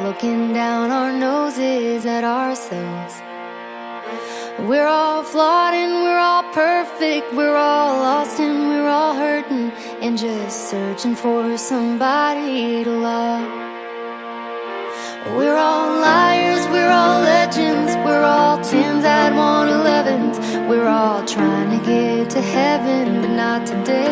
looking down our noses at ourselves. We're all flawed and we're all perfect. We're all lost and we're all hurting, and just searching for somebody to love. We're all liars, we're all legends. We're all 10s that want 11s. We're all trying to get to heaven, but not today.